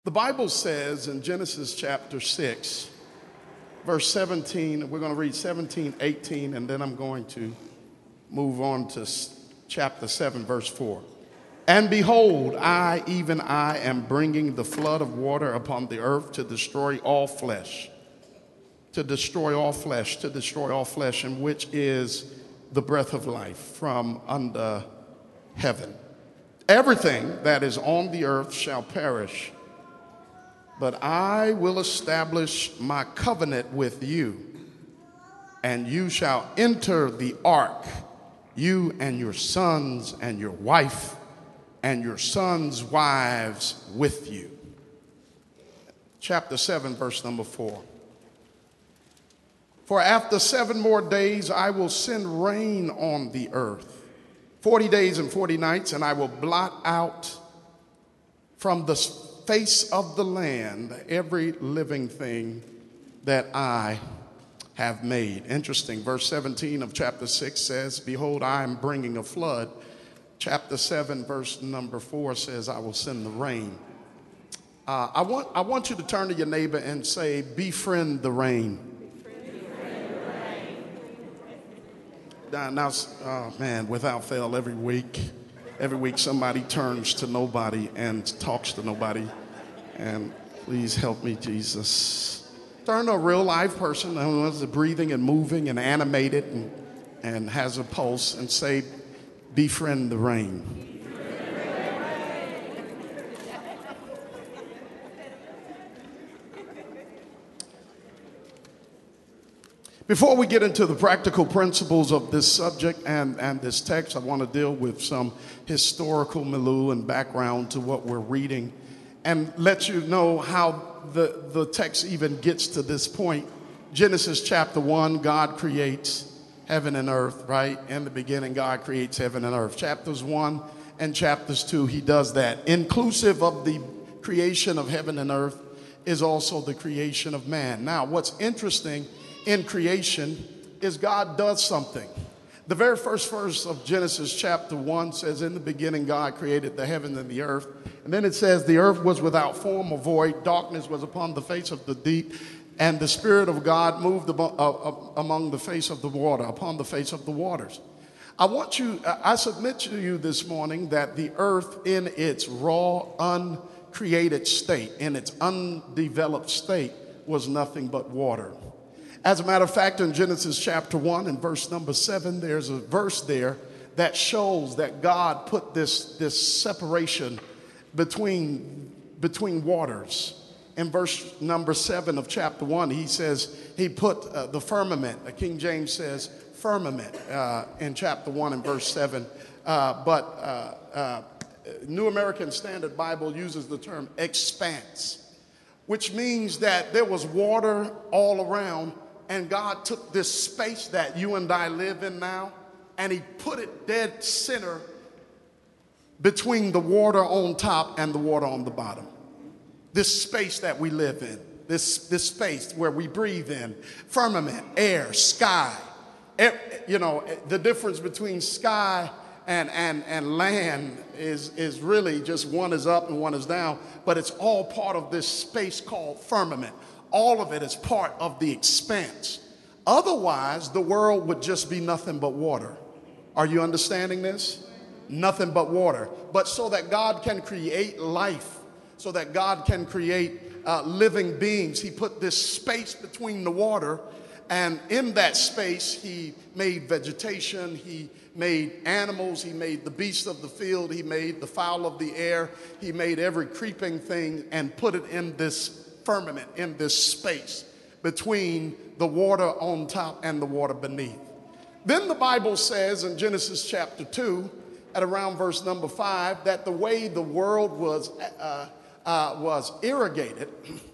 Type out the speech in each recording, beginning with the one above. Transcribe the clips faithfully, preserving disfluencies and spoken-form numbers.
The Bible says in Genesis chapter six, verse seventeen, we're going to read seventeen, eighteen, and then I'm going to move on to chapter seven, verse four. And behold, I, even I, am bringing the flood of water upon the earth to destroy all flesh, to destroy all flesh, to destroy all flesh, in which is the breath of life from under heaven. Everything that is on the earth shall perish, but I will establish my covenant with you, and you shall enter the ark, you and your sons and your wife and your sons' wives with you. Chapter seven, verse number four. For after seven more days I will send rain on the earth, forty days and forty nights, and I will blot out from the face of the land every living thing that I have made. Interesting. Verse seventeen of chapter six says, behold, I am bringing a flood. Chapter seven, verse number four says, I will send the rain. Uh, I want, I want you to turn to your neighbor and say, befriend the rain. Befriend the rain. Now, now oh man, without fail, every week, every week somebody turns to nobody and talks to nobody. And please help me, Jesus. Turn to a real live person who is breathing and moving and animated and, and has a pulse and say, befriend the rain. Before we get into the practical principles of this subject and, and this text, I want to deal with some historical milieu and background to what we're reading and let you know how the, the text even gets to this point. Genesis chapter one, God creates heaven and earth, right? In the beginning, God creates heaven and earth. Chapters one and chapters two, he does that. Inclusive of the creation of heaven and earth is also the creation of man. Now, what's interesting in creation is God does something. The very first verse of Genesis chapter one says, in the beginning, God created the heaven and the earth. And then it says, the earth was without form or void. Darkness was upon the face of the deep. And the Spirit of God moved among the face of the water, upon the face of the waters. I want you, I submit to you this morning that the earth in its raw, uncreated state, in its undeveloped state, was nothing but water. As a matter of fact, in Genesis chapter one and verse number seven, there's a verse there that shows that God put this, this separation between, between waters. In verse number seven of chapter one, he says he put uh, the firmament. Uh, King James says firmament uh, in chapter one and verse seven. Uh, but uh, uh, New American Standard Bible uses the term expanse, which means that there was water all around, and God took this space that you and I live in now, and he put it dead center between the water on top and the water on the bottom. This space that we live in, this, this space where we breathe in, firmament, air, sky. You know, the difference between sky and, and, and land is, is really just one is up and one is down, but it's all part of this space called firmament. All of it is part of the expanse. Otherwise, the world would just be nothing but water. Are you understanding this? Nothing but water. But so that God can create life, so that God can create uh, living beings, he put this space between the water, and in that space he made vegetation, he made animals, he made the beasts of the field, he made the fowl of the air, he made every creeping thing and put it in this firmament, in this space between the water on top and the water beneath. Then the Bible says in Genesis chapter two, at around verse number five, that the way the world was uh, Uh, was irrigated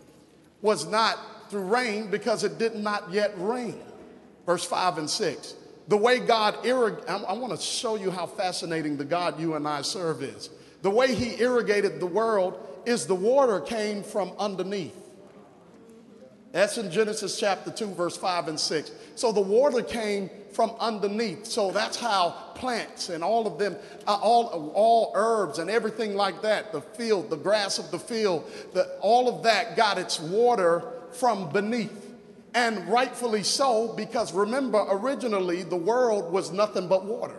was not through rain because it did not yet rain. Verse five and six. The way God irrigated, I, I want to show you how fascinating the God you and I serve is. The way he irrigated the world is the water came from underneath. That's in Genesis chapter two, verse five and six. So the water came from underneath. So that's how plants and all of them, uh, all, all herbs and everything like that, the field, the grass of the field, the, all of that got its water from beneath. And rightfully so, because remember, originally the world was nothing but water.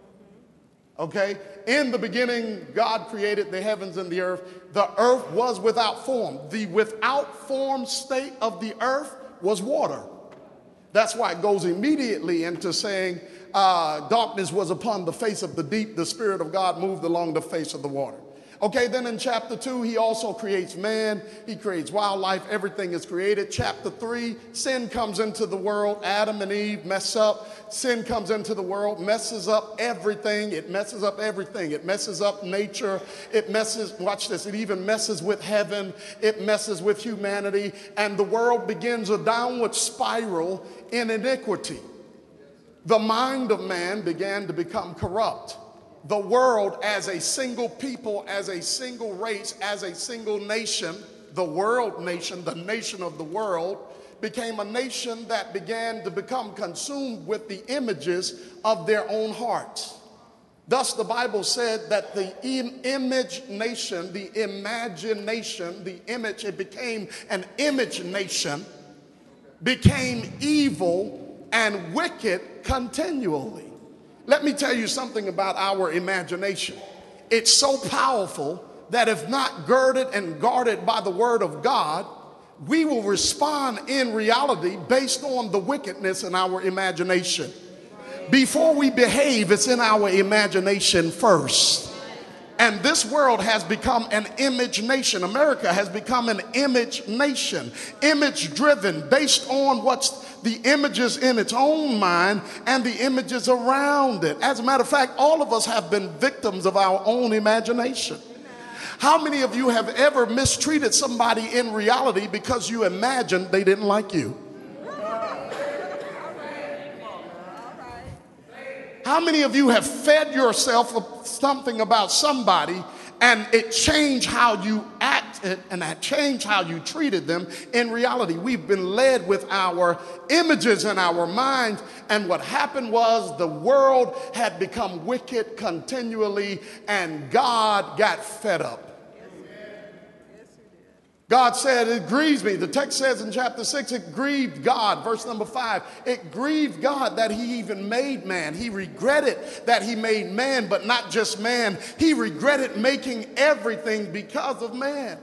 Okay? In the beginning, God created the heavens and the earth. The earth was without form. The without form state of the earth was water. That's why it goes immediately into saying, uh, darkness was upon the face of the deep. The Spirit of God moved along the face of the water. Okay, then in chapter two, he also creates man. He creates wildlife. Everything is created. Chapter three, sin comes into the world. Adam and Eve mess up. Sin comes into the world, messes up everything. It messes up everything. It messes up nature. It messes, watch this, it even messes with heaven. It messes with humanity. And the world begins a downward spiral in iniquity. The mind of man began to become corrupt. The world as a single people, as a single race, as a single nation, the world nation, the nation of the world, became a nation that began to become consumed with the images of their own hearts. Thus, the Bible said that the im- image nation, the imagination, the image, it became an image nation, became evil and wicked continually. Let me tell you something about our imagination. It's so powerful that if not girded and guarded by the word of God, we will respond in reality based on the wickedness in our imagination. Before we behave, it's in our imagination first. And this world has become an image nation. America has become an image nation, image driven, based on what's the images in its own mind and the images around it. As a matter of fact, all of us have been victims of our own imagination. How many of you have ever mistreated somebody in reality because you imagined they didn't like you? How many of you have fed yourself something about somebody and it changed how you acted and that changed how you treated them in reality? We've been led with our images in our minds, and what happened was the world had become wicked continually and God got fed up. God said, it grieves me. The text says in chapter six, it grieved God. Verse number five, it grieved God that he even made man. He regretted that he made man, but not just man. He regretted making everything because of man.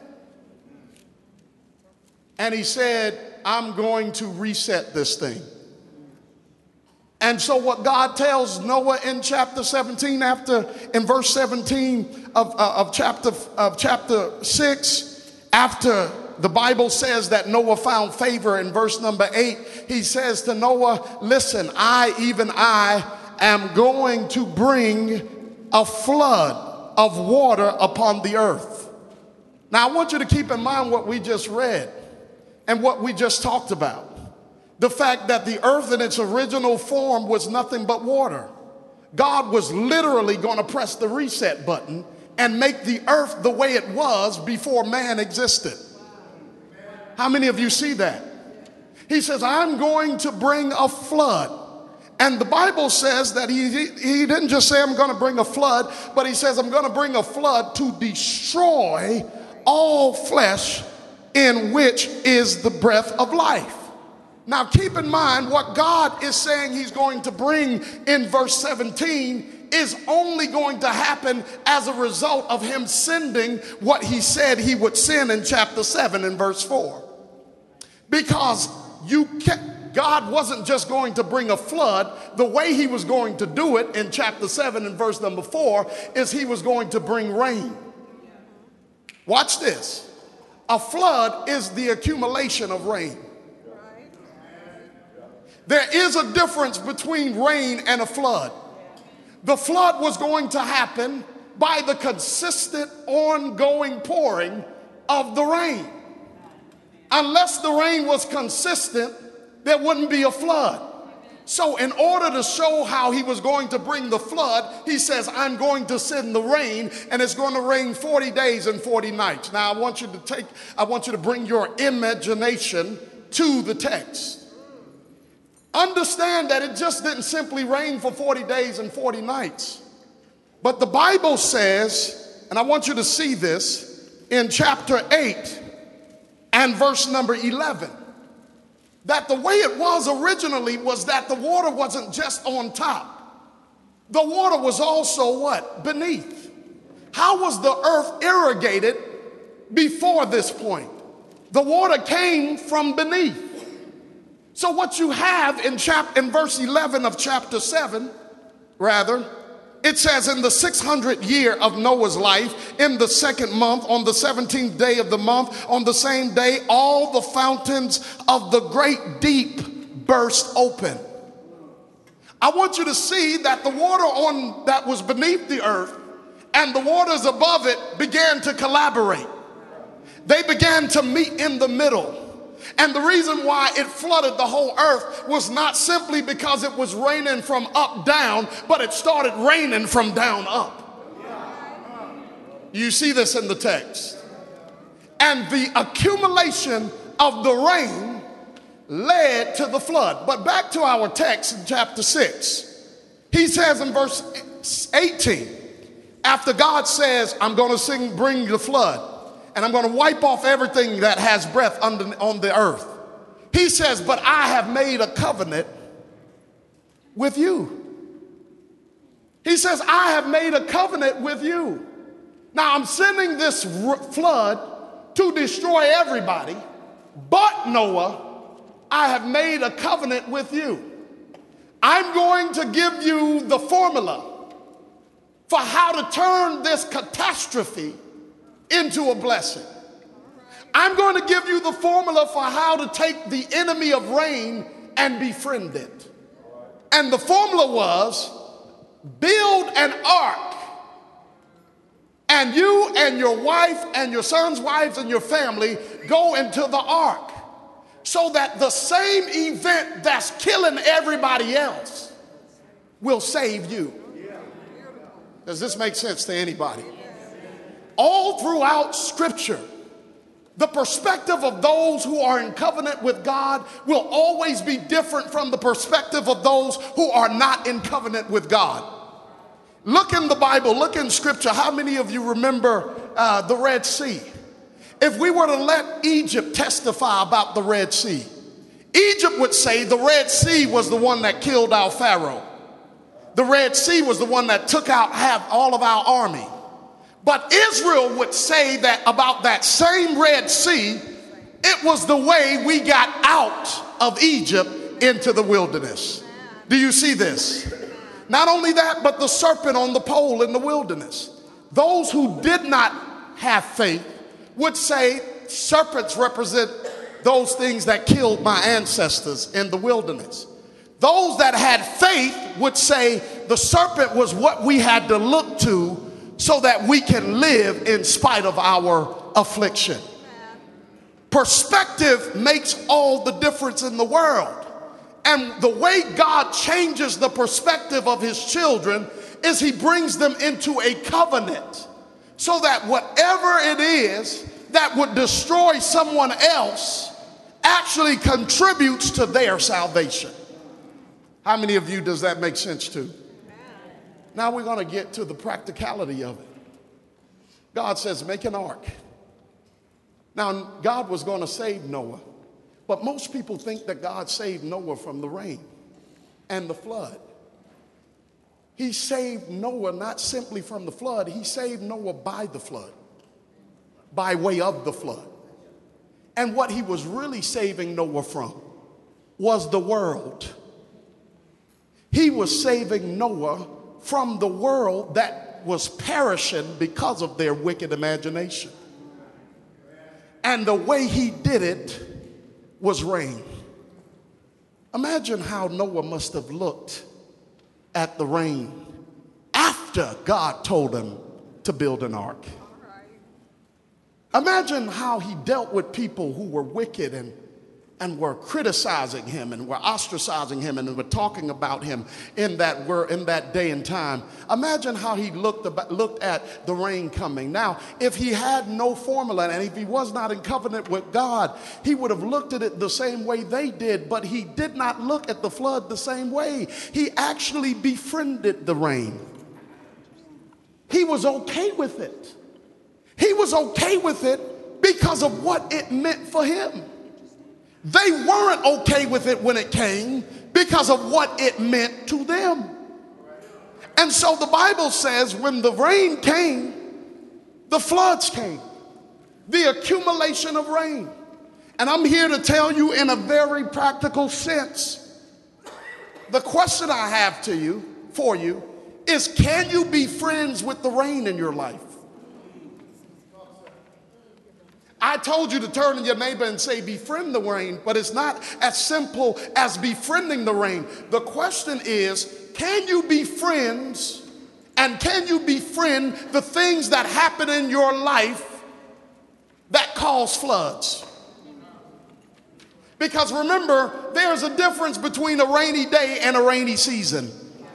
And he said, I'm going to reset this thing. And so what God tells Noah in chapter seventeen, after in verse seventeen of, uh, of chapter of chapter six, after the Bible says that Noah found favor in verse number eight, he says to Noah, listen, I, even I, am going to bring a flood of water upon the earth. Now, I want you to keep in mind what we just read and what we just talked about. The fact that the earth in its original form was nothing but water. God was literally going to press the reset button and make the earth the way it was before man existed. How many of you see that? He says, I'm going to bring a flood. And the Bible says that he, he didn't just say I'm going to bring a flood, but he says I'm going to bring a flood to destroy all flesh in which is the breath of life. Now keep in mind what God is saying he's going to bring in verse seventeen is only going to happen as a result of him sending what he said he would send in chapter seven and verse four. Because you can't, God wasn't just going to bring a flood. The way he was going to do it in chapter seven and verse number four is he was going to bring rain. Watch this. A flood is the accumulation of rain. There is a difference between rain and a flood. The flood was going to happen by the consistent, ongoing pouring of the rain. Unless the rain was consistent, there wouldn't be a flood. So in order to show how he was going to bring the flood, he says, I'm going to send the rain, and it's going to rain forty days and forty nights. Now I want you to take, I want you to bring your imagination to the text. Understand that it just didn't simply rain for forty days and forty nights. But the Bible says, and I want you to see this in chapter eight and verse number eleven, that the way it was originally was that the water wasn't just on top. The water was also what? Beneath. How was the earth irrigated before this point? The water came from beneath. So what you have in chap in verse eleven of chapter seven, rather, it says, in the six hundredth year of Noah's life, in the second month, on the seventeenth day of the month, on the same day, all the fountains of the great deep burst open. I want you to see that the water on that was beneath the earth and the waters above it began to collaborate. They began to meet in the middle. And the reason why it flooded the whole earth was not simply because it was raining from up down, but it started raining from down up. You see this in the text. And the accumulation of the rain led to the flood. But back to our text in chapter six. He says in verse eighteen, after God says, I'm going to sing, bring the flood, and I'm going to wipe off everything that has breath under, on the earth. He says, but I have made a covenant with you. He says, I have made a covenant with you. Now I'm sending this flood to destroy everybody, but Noah, I have made a covenant with you. I'm going to give you the formula for how to turn this catastrophe into a blessing. I'm going to give you the formula for how to take the enemy of rain and befriend it. And the formula was, build an ark, and you and your wife and your son's wives and your family go into the ark, so that the same event that's killing everybody else will save you. Does this make sense to anybody? All throughout Scripture, the perspective of those who are in covenant with God will always be different from the perspective of those who are not in covenant with God. Look in the Bible, look in Scripture. How many of you remember uh, the Red Sea? If we were to let Egypt testify about the Red Sea, Egypt would say the Red Sea was the one that killed our Pharaoh. The Red Sea was the one that took out half all of our army. But Israel would say that about that same Red Sea, it was the way we got out of Egypt into the wilderness. Do you see this? Not only that, but the serpent on the pole in the wilderness. Those who did not have faith would say serpents represent those things that killed my ancestors in the wilderness. Those that had faith would say the serpent was what we had to look to so that we can live in spite of our affliction. Perspective makes all the difference in the world. And the way God changes the perspective of his children is he brings them into a covenant, so that whatever it is that would destroy someone else actually contributes to their salvation. How many of you does that make sense to? Now we're going to get to the practicality of it. God says, make an ark. Now, God was going to save Noah, but most people think that God saved Noah from the rain and the flood. He saved Noah not simply from the flood, he saved Noah by the flood, by way of the flood. And what he was really saving Noah from was the world. He was saving Noah from the world that was perishing because of their wicked imagination. And the way he did it was rain. Imagine how Noah must have looked at the rain after God told him to build an ark. Imagine how he dealt with people who were wicked and and were criticizing him and were ostracizing him and were talking about him in that word, in that day and time. Imagine how he looked about, looked at the rain coming. Now, if he had no formula and if he was not in covenant with God, he would have looked at it the same way they did, but he did not look at the flood the same way. He actually befriended the rain. He was okay with it. He was okay with it because of what it meant for him. They weren't okay with it when it came because of what it meant to them. And so the Bible says when the rain came, the floods came, the accumulation of rain. And I'm here to tell you in a very practical sense, the question I have to you, for you, is can you be friends with the rain in your life? I told you to turn to your neighbor and say, befriend the rain, but it's not as simple as befriending the rain. The question is, can you be friends and can you befriend the things that happen in your life that cause floods? Because remember, there's a difference between a rainy day and a rainy season.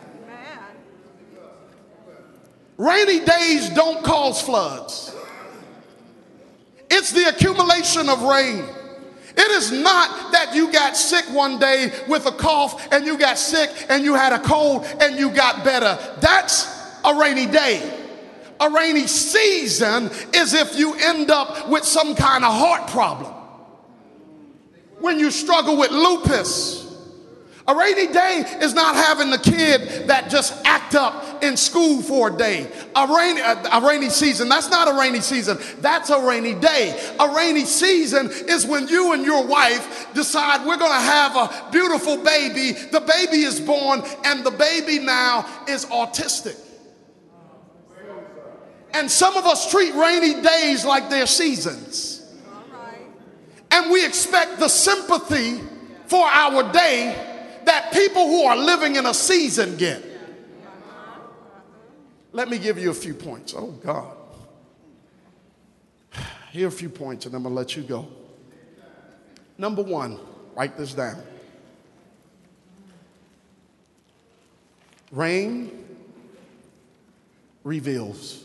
Rainy days don't cause floods. It's the accumulation of rain. It is not that you got sick one day with a cough and you got sick and you had a cold and you got better. That's a rainy day. A rainy season is if you end up with some kind of heart problem. When you struggle with lupus. A rainy day is not having the kid that just act up in school for a day. A rainy, a, a rainy season, that's not a rainy season. That's a rainy day. A rainy season is when you and your wife decide we're going to have a beautiful baby. The baby is born and the baby now is autistic. And some of us treat rainy days like they're seasons. And we expect the sympathy for our day that people who are living in a season get. Let me give you a few points. Oh, God. Here are a few points and I'm going to let you go. Number one, write this down. Rain reveals.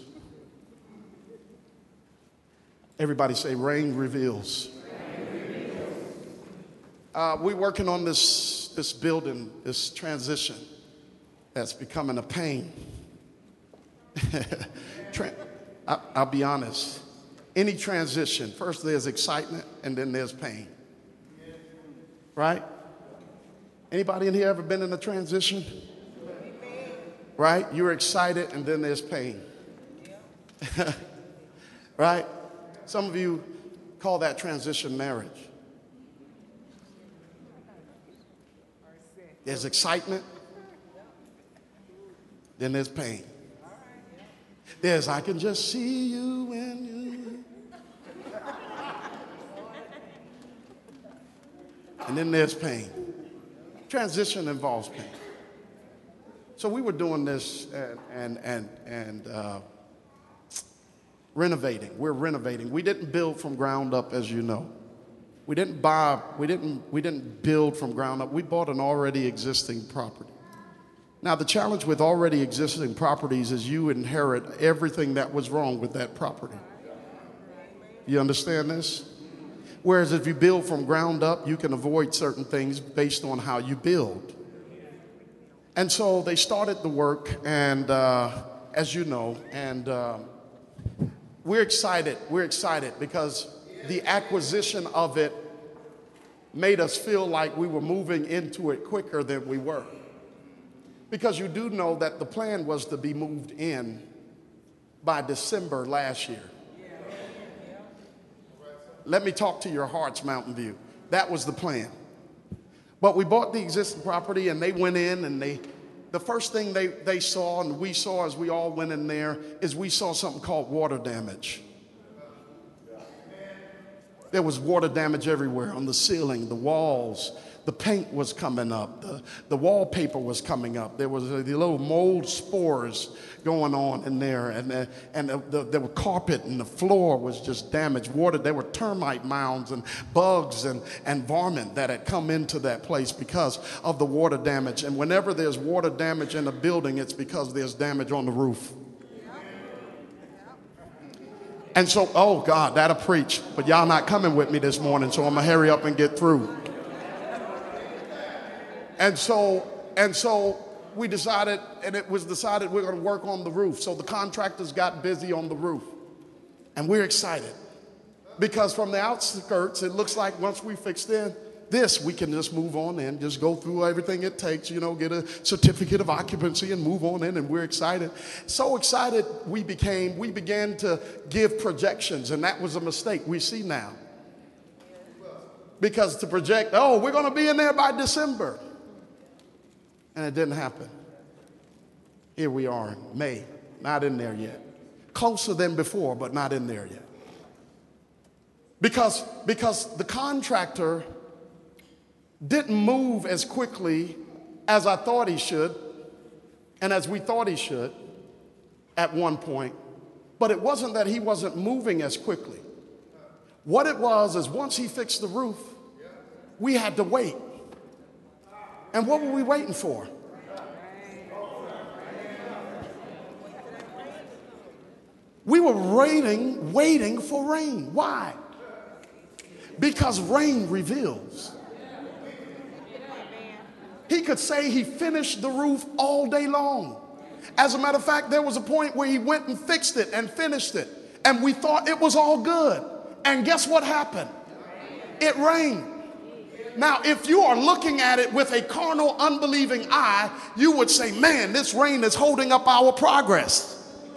Everybody say, rain reveals. Rain reveals. Uh, we're working on this, this building, this transition that's becoming a pain. I, I'll be honest. Any transition, first there's excitement and then there's pain. Right? Anybody in here ever been in a transition? Right? You're excited and then there's pain. Right? Some of you call that transition marriage. There's excitement, then there's pain. There's, I can just see you when you. And then there's pain. Transition involves pain. So we were doing this and and and, and uh, renovating. We're renovating. We didn't build from ground up, as you know. We didn't buy. We didn't. We didn't build from ground up. We bought an already existing property. Now, the challenge with already existing properties is you inherit everything that was wrong with that property. You understand this? Whereas if you build from ground up, you can avoid certain things based on how you build. And so they started the work, and uh, as you know, and uh, we're excited. We're excited because the acquisition of it made us feel like we were moving into it quicker than we were. Because you do know that the plan was to be moved in by December last year. Let me talk to your hearts, Mountain View. That was the plan. But we bought the existing property and they went in and they, the first thing they, they saw and we saw as we all went in there is we saw something called water damage. there was water damage everywhere, on the ceiling, the walls. The paint was coming up. The, the wallpaper was coming up. There was a, the little mold spores going on in there. And, uh, and the, the, there was carpet, and the floor was just damaged. Water, there were termite mounds and bugs and, and varmint that had come into that place because of the water damage. And whenever there's water damage in a building, it's because there's damage on the roof. And so, oh God, that'll preach. But y'all not coming with me this morning, so I'm going to hurry up and get through. And so, and so we decided, and it was decided we're going to work on the roof. So the contractors got busy on the roof. And we're excited. Because from the outskirts, it looks like once we fixed in this, we can just move on in, just go through everything it takes, you know, get a certificate of occupancy and move on in, and we're excited. So excited we became, we began to give projections, and that was a mistake we see now. Because to project, oh, we're going to be in there by December. And it didn't happen. Here we are in May, not in there yet. Closer than before, but not in there yet. Because, because the contractor didn't move as quickly as I thought he should, and as we thought he should at one point. But it wasn't that he wasn't moving as quickly. What it was is once he fixed the roof, we had to wait. And what were we waiting for? We were waiting, waiting for rain. Why? Because rain reveals. He could say he finished the roof all day long. As a matter of fact, there was a point where he went and fixed it and finished it. And we thought it was all good. And guess what happened? It rained. Now, if you are looking at it with a carnal, unbelieving eye, you would say, man, this rain is holding up our progress.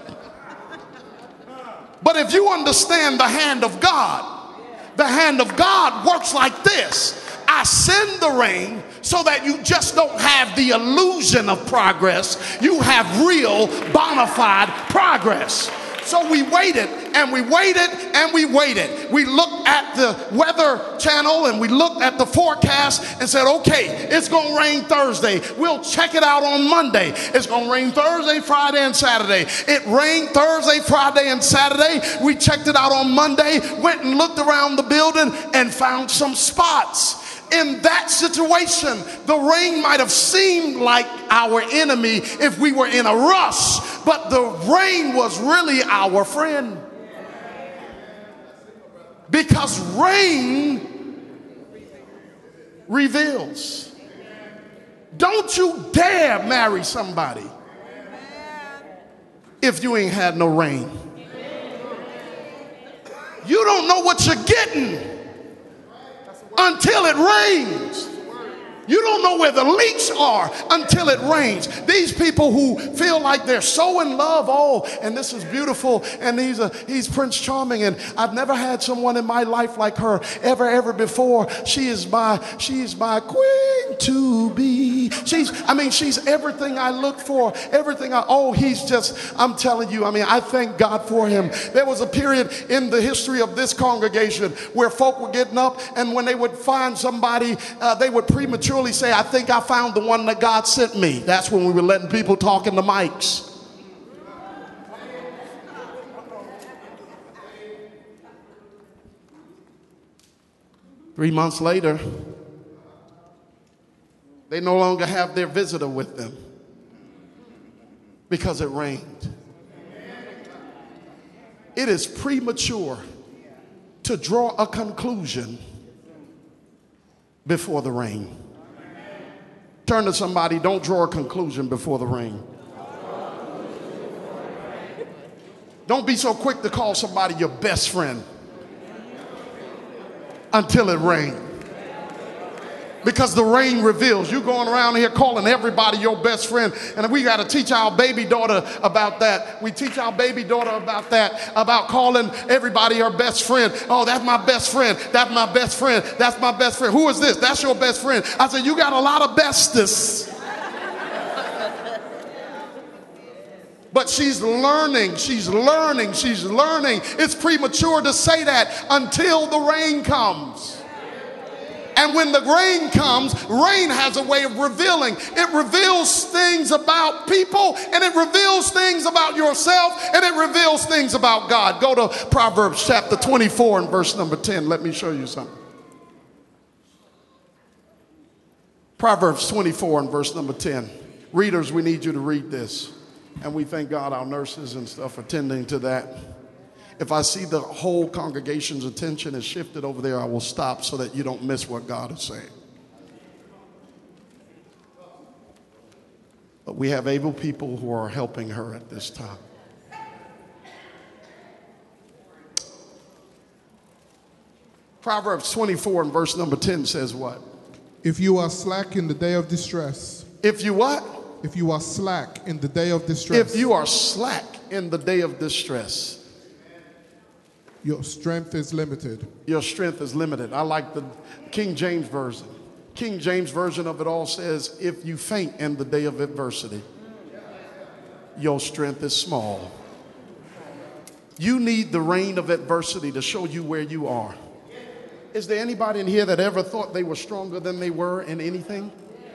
But if you understand the hand of God, the hand of God works like this. I send the rain so that you just don't have the illusion of progress. You have real, bona fide progress. So we waited and we waited and we waited. We looked at the weather channel and we looked at the forecast and said, okay, it's going to rain Thursday. We'll check it out on Monday. It's going to rain Thursday, Friday, and Saturday. It rained Thursday, Friday, and Saturday. We checked it out on Monday, went and looked around the building and found some spots. In that situation, the rain might have seemed like our enemy if we were in a rush, but the rain was really our friend. Because rain reveals. Don't you dare marry somebody if you ain't had no rain. You don't know what you're getting until it rains. You don't know where the leaks are until it rains. These people who feel like they're so in love, oh, and this is beautiful, and he's a he's Prince Charming, and I've never had someone in my life like her ever, ever before. She is my she is my queen to be. She's I mean, she's everything I look for, everything I oh, he's just, I'm telling you, I mean, I thank God for him. There was a period in the history of this congregation where folk were getting up, and when they would find somebody, uh, they would prematurely say, I think I found the one that God sent me. That's when we were letting people talk in the mics. Three months later, they no longer have their visitor with them because it rained. It is premature to draw a conclusion before the rain. Turn to somebody, don't draw a conclusion before the rain. Don't be so quick to call somebody your best friend until it rains. Because the rain reveals. You going around here calling everybody your best friend. And we got to teach our baby daughter about that. We teach our baby daughter about that, about calling everybody her best friend. Oh, that's my best friend. That's my best friend. That's my best friend. Who is this? That's your best friend. I said, you got a lot of bestest. But she's learning, she's learning, she's learning. It's premature to say that until the rain comes. And when the rain comes, rain has a way of revealing. It reveals things about people, and it reveals things about yourself, and it reveals things about God. Go to Proverbs chapter twenty-four and verse number ten. Let me show you something. Proverbs twenty-four and verse number ten. Readers, we need you to read this. And we thank God our nurses and stuff are tending to that. If I see the whole congregation's attention is shifted over there, I will stop so that you don't miss what God is saying. But we have able people who are helping her at this time. Proverbs twenty-four and verse number ten says what? If you are slack in the day of distress. If you what? If you are slack in the day of distress. If you are slack in the day of distress. Your strength is limited. Your strength is limited. I like the King James Version. King James Version of it all says, if you faint in the day of adversity, your strength is small. You need the rain of adversity to show you where you are. Is there anybody in here that ever thought they were stronger than they were in anything?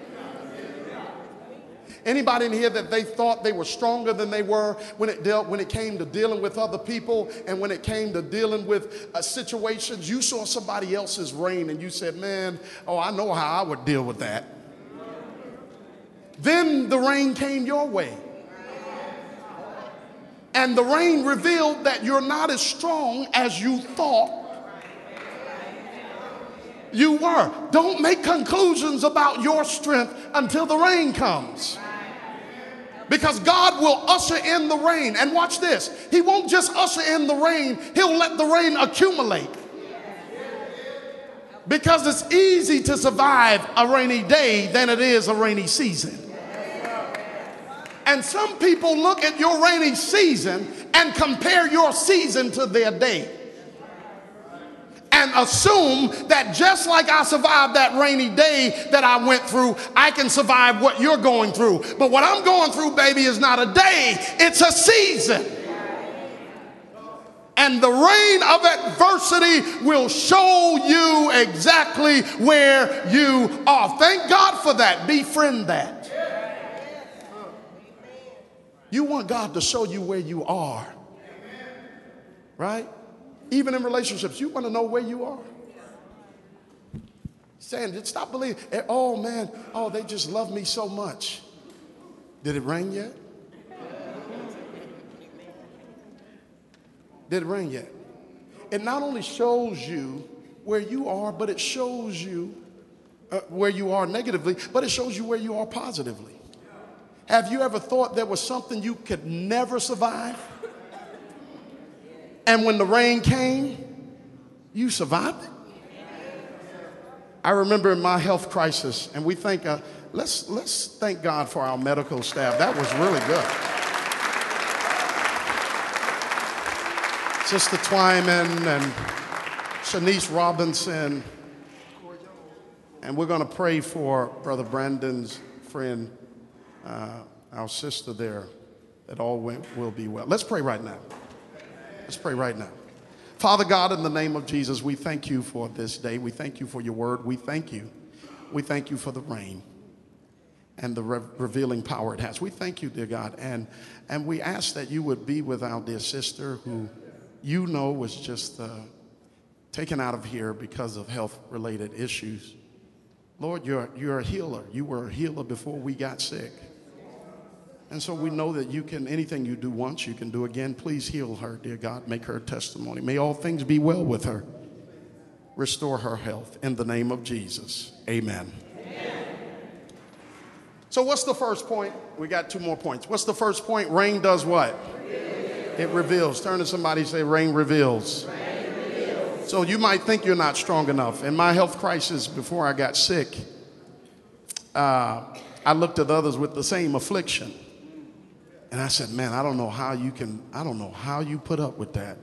Anybody in here that they thought they were stronger than they were when it dealt, when it came to dealing with other people and when it came to dealing with uh, situations? You saw somebody else's rain and you said, man, oh, I know how I would deal with that. Then the rain came your way. And the rain revealed that you're not as strong as you thought you were. Don't make conclusions about your strength until the rain comes. Because God will usher in the rain. And watch this. He won't just usher in the rain. He'll let the rain accumulate. Because it's easy to survive a rainy day than it is a rainy season. And some people look at your rainy season and compare your season to their day. And assume that just like I survived that rainy day that I went through, I can survive what you're going through. But what I'm going through, baby, is not a day, it's a season. And the rain of adversity will show you exactly where you are. Thank God for that. Befriend that. You want God to show you where you are. Right? Even in relationships, you want to know where you are. Saying, stop believing. Oh, man. Oh, they just love me so much. Did it rain yet? Did it rain yet? It not only shows you where you are, but it shows you uh, where you are negatively, but it shows you where you are positively. Have you ever thought there was something you could never survive? And when the rain came, you survived it. I remember in my health crisis, and we think, uh, let's, let's thank God for our medical staff. That was really good. Sister Twyman and Shanice Robinson. And we're going to pray for Brother Brandon's friend, uh, our sister there, that all will be well. Let's pray right now. Let's pray right now. Father God, in the name of Jesus, we thank you for this day. We thank you for your word. We thank you. We thank you for the rain and the re- revealing power it has. We thank you, dear God. And, and we ask that you would be with our dear sister who you know was just uh, taken out of here because of health-related issues. Lord, you're, you're a healer. You were a healer before we got sick. And so we know that you can, anything you do once, you can do again. Please heal her, dear God. Make her a testimony. May all things be well with her. Restore her health in the name of Jesus. Amen. Amen. So what's the first point? We got two more points. What's the first point? Rain does what? Reveals. It reveals. Turn to somebody and say, rain reveals. Rain reveals. So you might think you're not strong enough. In my health crisis before I got sick, uh, I looked at others with the same affliction. And I said, man, I don't know how you can, I don't know how you put up with that.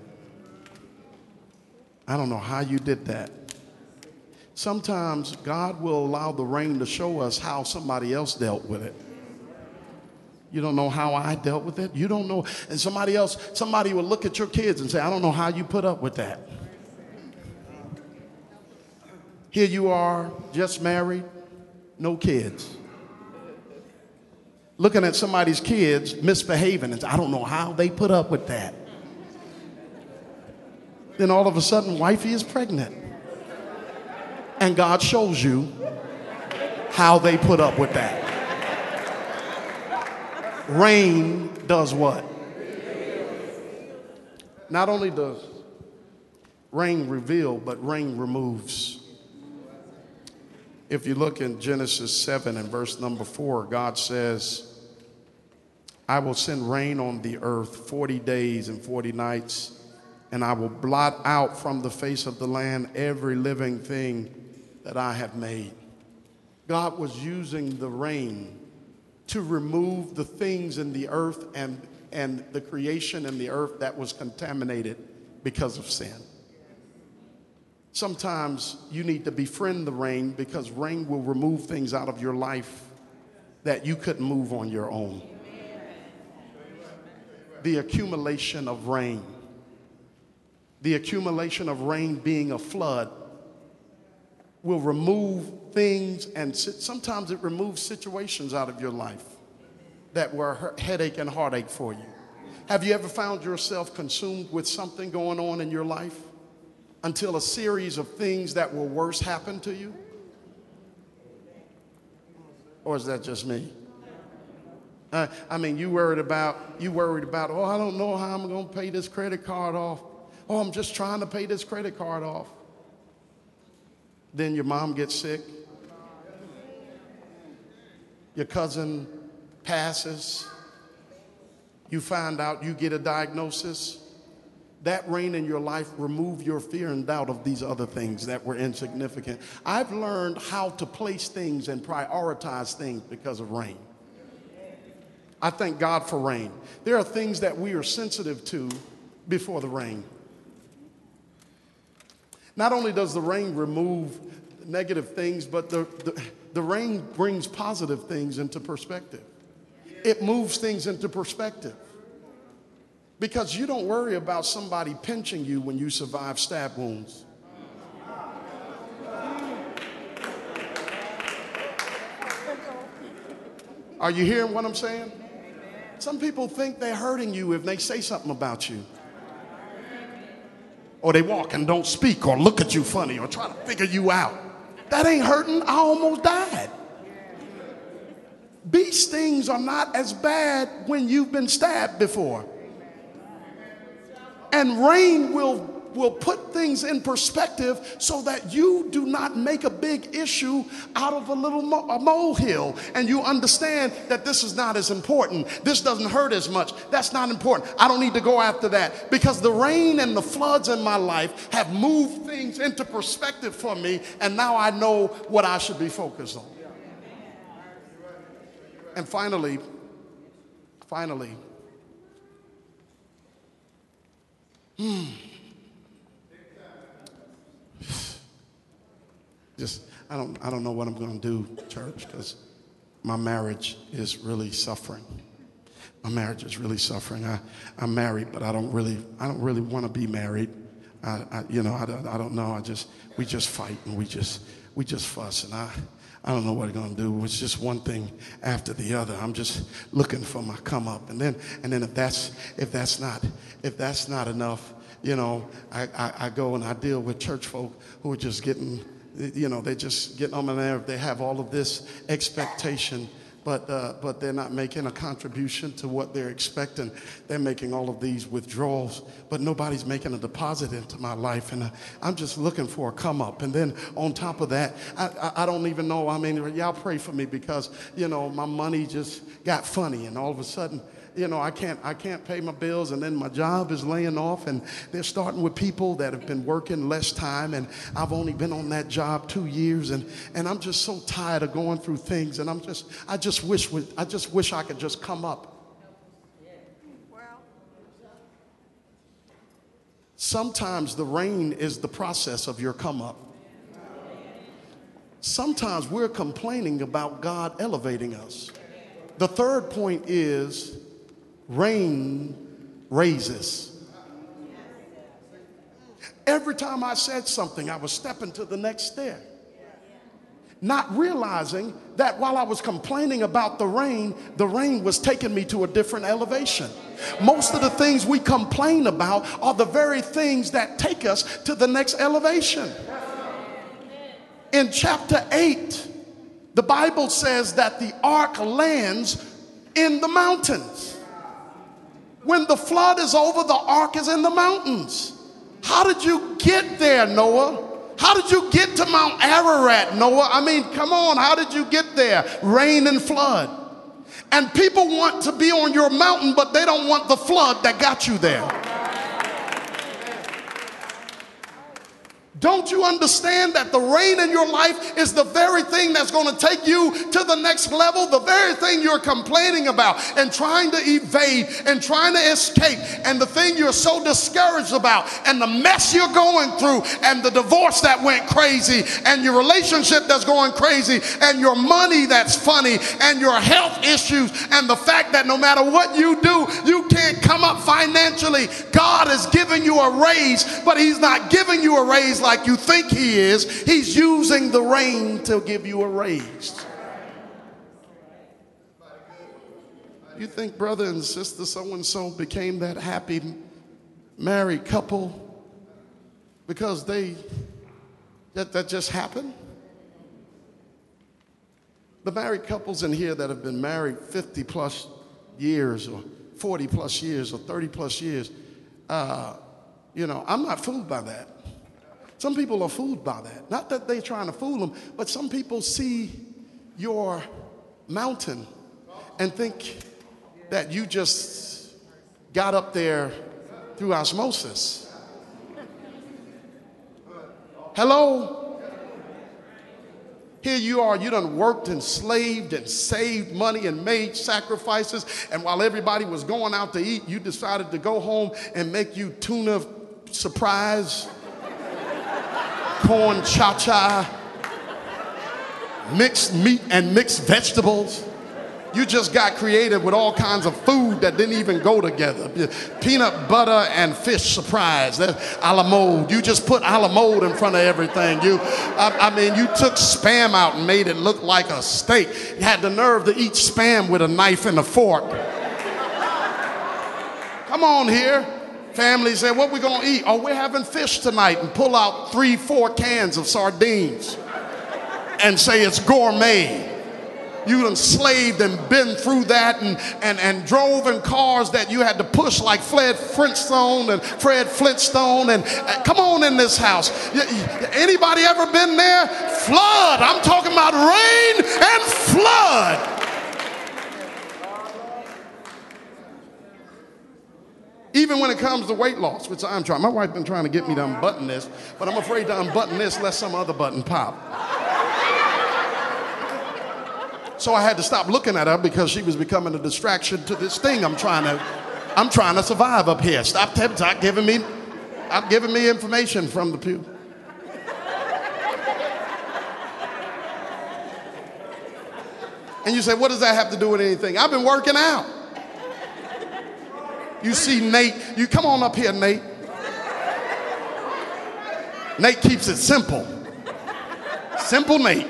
I don't know how you did that. Sometimes God will allow the rain to show us how somebody else dealt with it. You don't know how I dealt with it. You don't know. And somebody else, somebody will look at your kids and say, I don't know how you put up with that. Here you are, just married, no kids. Looking at somebody's kids misbehaving and say, I don't know how they put up with that. Then all of a sudden, wifey is pregnant. And God shows you how they put up with that. Rain does what? Not only does rain reveal, but rain removes. If you look in Genesis seven and verse number four, God says, I will send rain on the earth forty days and forty nights, and I will blot out from the face of the land every living thing that I have made. God was using the rain to remove the things in the earth and, and the creation in the earth that was contaminated because of sin. Sometimes you need to befriend the rain, because rain will remove things out of your life that you couldn't move on your own. The accumulation of rain, the accumulation of rain being a flood, will remove things, and sometimes it removes situations out of your life that were headache and heartache for you. Have you ever found yourself consumed with something going on in your life until a series of things that were worse happened to you? Or is that just me? Uh, I mean, you worried about, you worried about, oh, I don't know how I'm going to pay this credit card off. Oh, I'm just trying to pay this credit card off. Then your mom gets sick. Your cousin passes. You find out, you get a diagnosis. That rain in your life remove your fear and doubt of these other things that were insignificant. I've learned how to place things and prioritize things because of rain. I thank God for rain. There are things that we are sensitive to before the rain. Not only does the rain remove negative things, but the, the, the rain brings positive things into perspective. It moves things into perspective. Because you don't worry about somebody pinching you when you survive stab wounds. Are you hearing what I'm saying? Some people think they're hurting you if they say something about you. Or they walk and don't speak or look at you funny or try to figure you out. That ain't hurting. I almost died. Bee stings are not as bad when you've been stabbed before. And rain will, will put things in perspective so that you do not make a big issue out of a little mo- a molehill. And you understand that this is not as important. This doesn't hurt as much. That's not important. I don't need to go after that, because the rain and the floods in my life have moved things into perspective for me. And now I know what I should be focused on. And finally, finally, Hmm. Just, I don't, I don't know what I'm going to do, church, because my marriage is really suffering. My marriage is really suffering. I, I'm married, but I don't really, I don't really want to be married. I, I you know, I don't, I don't know. I just, we just fight and we just, we just fuss, and I, I don't know what I'm going to do. It's just one thing after the other. I'm just looking for my come up. And then, and then if that's, if that's not, if that's not enough, you know, I, I, I go and I deal with church folk who are just getting, you know, they're just getting on my nerve. They have all of this expectation, but uh, but they're not making a contribution to what they're expecting. They're making all of these withdrawals, but nobody's making a deposit into my life, and uh, I'm just looking for a come up. And then on top of that, I, I, I don't even know. I mean, y'all pray for me, because, you know, my money just got funny, and all of a sudden, you know, I can't I can't pay my bills, and then my job is laying off, and they're starting with people that have been working less time, and I've only been on that job two years, and and I'm just so tired of going through things, and I'm just I just wish I just wish I could just come up. Sometimes the rain is the process of your come up. Sometimes we're complaining about God elevating us. The third point is rain raises. Every time I said something, I was stepping to the next step, not realizing that while I was complaining about the rain, the rain was taking me to a different elevation. Most of the things we complain about are the very things that take us to the next elevation. In chapter eight, the Bible says that the ark lands in the mountains. When the flood is over, the ark is in the mountains. How did you get there, Noah? How did you get to Mount Ararat, Noah? I mean, come on, how did you get there? Rain and flood. And people want to be on your mountain, but they don't want the flood that got you there. Don't you understand that the rain in your life is the very thing that's going to take you to the next level? The very thing you're complaining about and trying to evade and trying to escape, and the thing you're so discouraged about, and the mess you're going through, and the divorce that went crazy, and your relationship that's going crazy, and your money that's funny, and your health issues, and the fact that no matter what you do, you can't come up financially. God is giving you a raise, but he's not giving you a raise like like you think he is. He's using the rain to give you a raise. You think brother and sister so-and-so became that happy married couple because they that, that just happened? The married couples in here that have been married fifty plus years or forty plus years or thirty plus years, uh, you know, I'm not fooled by that. Some people are fooled by that. Not that they're trying to fool them, but some people see your mountain and think that you just got up there through osmosis. Hello? Here you are, you done worked and slaved and saved money and made sacrifices, and while everybody was going out to eat, you decided to go home and make you tuna surprise, corn cha-cha, mixed meat and mixed vegetables. You just got creative with all kinds of food that didn't even go together. Peanut butter and fish surprise. That's a la mode. You just put a la mode in front of everything. You, I, I mean, you took Spam out and made it look like a steak. You had the nerve to eat Spam with a knife and a fork. Come on here. Family said, what we gonna eat? Oh, we're having fish tonight, and pull out three, four cans of sardines and say it's gourmet. You done slaved and been through that and, and, and drove in cars that you had to push like Fred Flintstone and Fred Flintstone. And uh, come on in this house. Y- y- anybody ever been there? Flood. I'm talking about rain and flood. Even when it comes to weight loss, which I'm trying. My wife been trying to get me to unbutton this, but I'm afraid to unbutton this lest some other button pop. So I had to stop looking at her because she was becoming a distraction to this thing I'm trying to, I'm trying to survive up here. Stop, stop giving me, stop giving me information from the pew. And you say, what does that have to do with anything? I've been working out. You see Nate, you come on up here, Nate. Nate keeps it simple. Simple Nate.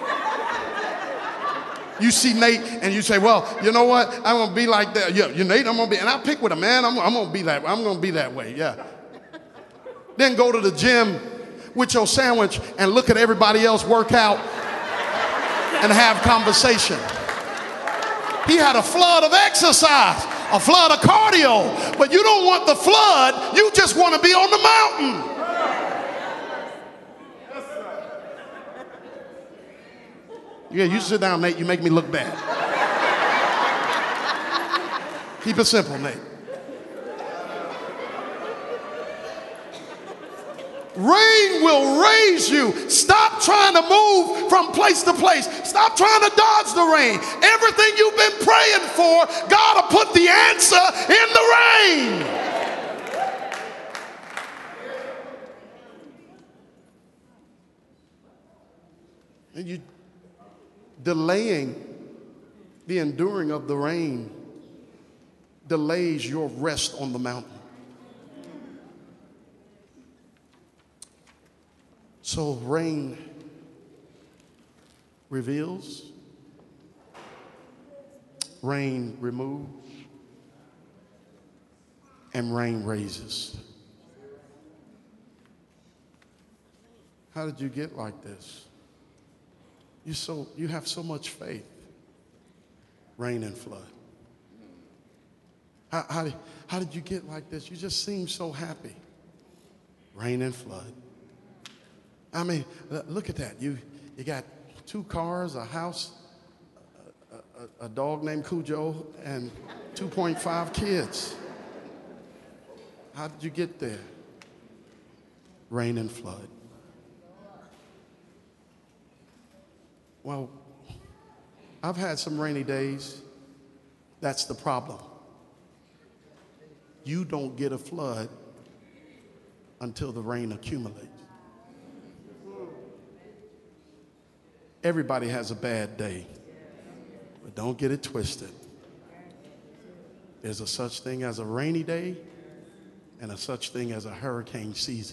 You see Nate and you say, well, you know what? I'm gonna be like that. Yeah, you Nate, I'm gonna be, and I pick with a man, I'm, I'm gonna be that, I'm gonna be that way, yeah. Then go to the gym with your sandwich and look at everybody else work out and have conversation. He had a flood of exercise, a flood of cardio, but you don't want the flood, you just want to be on the mountain. Yeah, you sit down, Nate, you make me look bad. Keep it simple, Nate. Rain will raise you. Stop trying to move from place to place. Stop trying to dodge the rain. Everything you've been praying for, God will put the answer in the rain. And you delaying The enduring of the rain delays your rest on the mountain. So rain reveals, rain removes, and rain raises. How did you get like this? You so you have so much faith. Rain and flood. How, how, did, how did you get like this? You just seem so happy. Rain and flood. I mean, look at that. You you got two cars, a house, a, a, a dog named Cujo, and two point five kids. How did you get there? Rain and flood. Well, I've had some rainy days. That's the problem. You don't get a flood until the rain accumulates. Everybody has a bad day, but don't get it twisted. There's a such thing as a rainy day and a such thing as a hurricane season.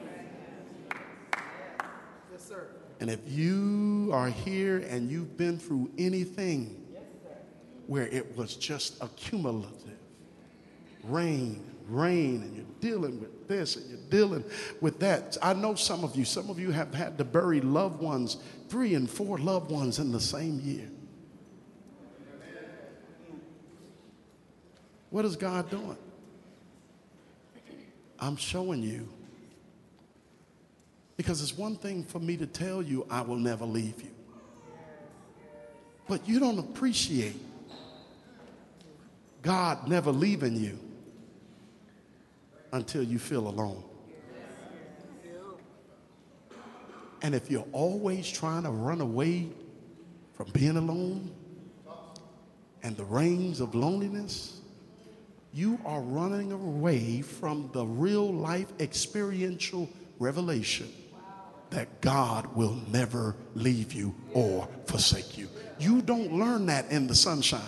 And if you are here and you've been through anything where it was just accumulative, rain, rain, and you're dealing with this and you're dealing with that. I know some of you, some of you have had to bury loved ones, three and four loved ones in the same year. What is God doing? I'm showing you. Because it's one thing for me to tell you, I will never leave you. But you don't appreciate God never leaving you until you feel alone. And if you're always trying to run away from being alone and the reins of loneliness, you are running away from the real life experiential revelation that God will never leave you or forsake you. You don't learn that in the sunshine.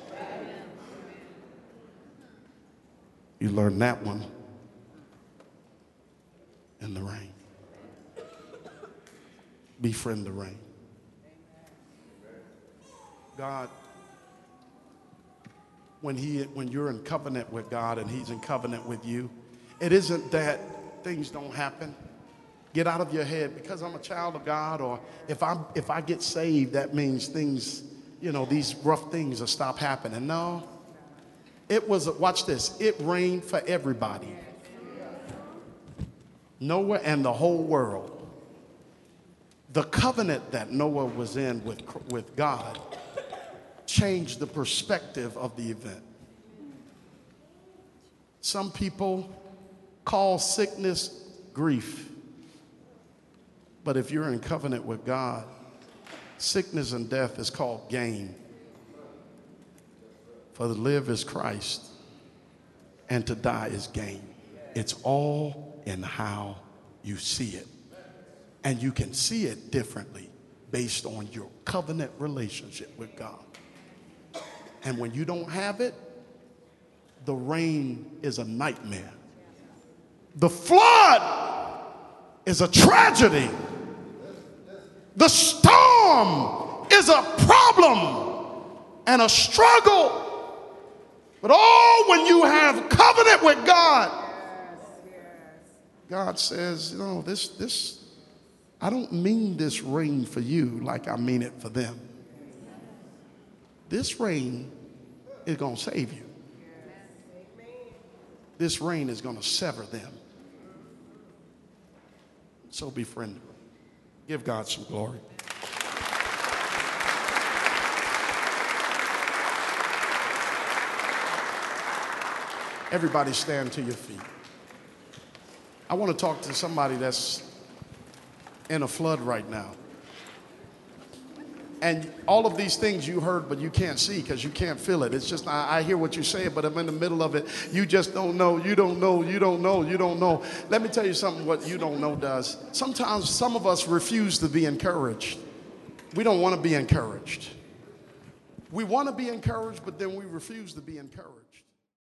You learn that one in the rain. Befriend the rain. God, when he when you're in covenant with God and he's in covenant with you, it isn't that things don't happen. Get out of your head, because I'm a child of God, or if I if I get saved, that means things, you know, these rough things will stop happening. No. It was, watch this, it rained for everybody. Noah and the whole world. The covenant that Noah was in with, with God changed the perspective of the event. Some people call sickness grief. But if you're in covenant with God, sickness and death is called gain. For to live is Christ, and to die is gain. It's all in how you see it. And you can see it differently based on your covenant relationship with God. And when you don't have it, the rain is a nightmare. The flood is a tragedy. The storm is a problem and a struggle. But oh, when you have covenant with God, God says, you know, this, this, I don't mean this rain for you like I mean it for them. This rain is going to save you. This rain is going to sever them. So befriend them. Give God some glory. Everybody stand to your feet. I want to talk to somebody that's in a flood right now. And all of these things you heard, but you can't see because you can't feel it. It's just, I, I hear what you're saying, but I'm in the middle of it. You just don't know, you don't know, you don't know, you don't know. Let me tell you something, what you don't know does. Sometimes some of us refuse to be encouraged. We don't want to be encouraged. We want to be encouraged, but then we refuse to be encouraged.